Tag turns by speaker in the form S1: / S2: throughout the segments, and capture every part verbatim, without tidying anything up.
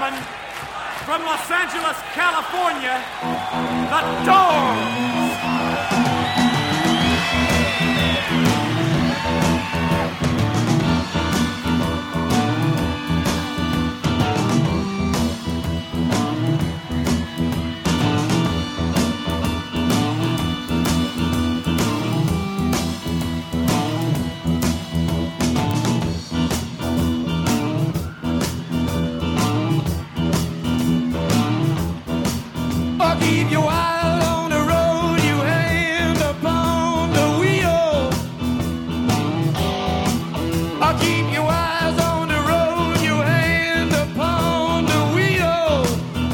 S1: gentlemen, from Los Angeles, California, The Doors.
S2: Keep your eye on the road, you hand upon the wheel. I'll keep your eyes on the road, you hand upon the wheel.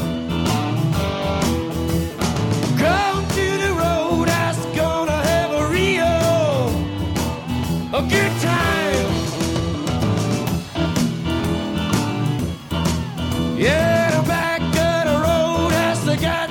S2: Come to the road, that's gonna have a real a good time. Yeah, the back of the road has to get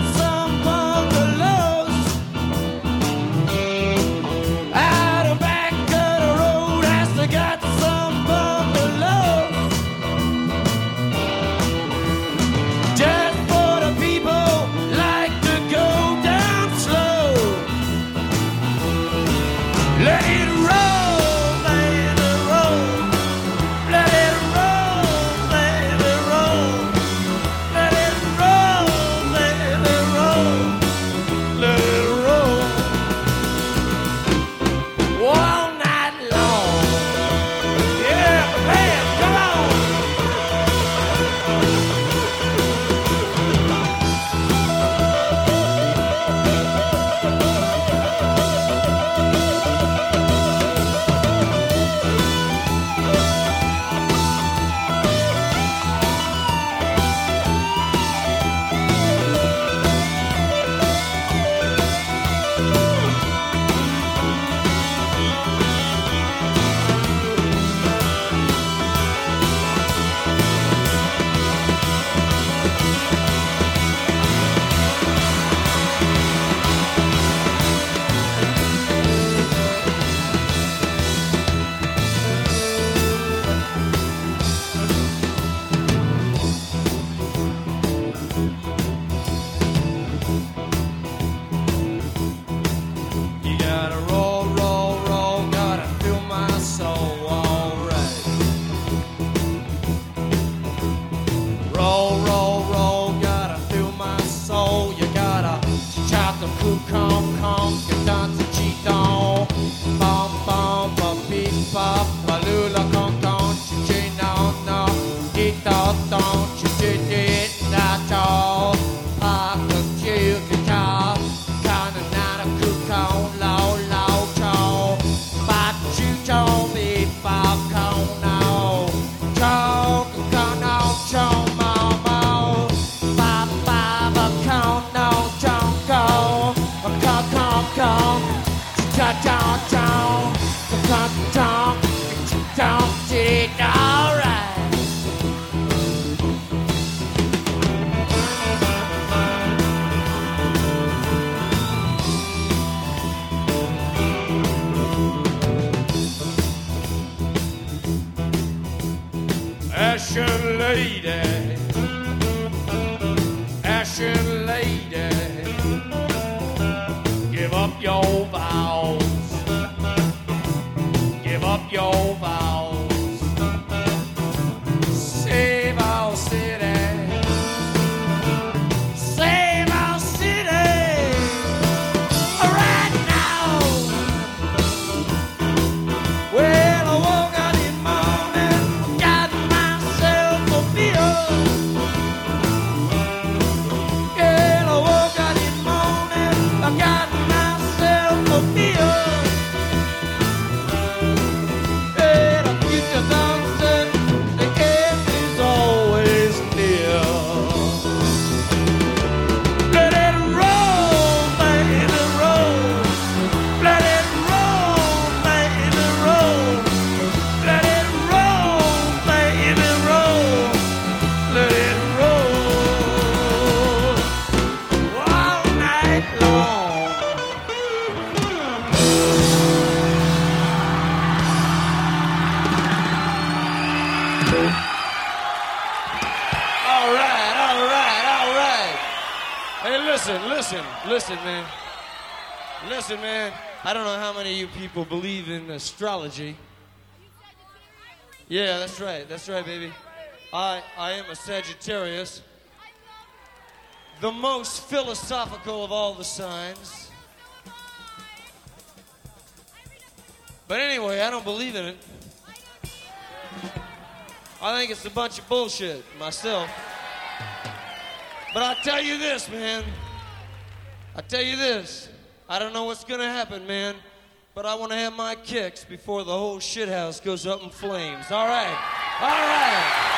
S2: Ashen lady, ashen lady, give up your vows, give up your vows, save our city, save our city, right now. Well, I woke up in the morning, got myself a beer. All right, all right, all right. Hey, listen, listen, listen, man. Listen, man. I don't know how many of you people believe in astrology. Yeah, that's right, that's right, baby. I, I am a Sagittarius. The most philosophical of all the signs. But anyway, I don't believe in it. I think it's a bunch of bullshit, myself. But I tell you this, man. I tell you this. I don't know what's gonna happen, man. But I want to have my kicks before the whole shithouse goes up in flames. All right. All right.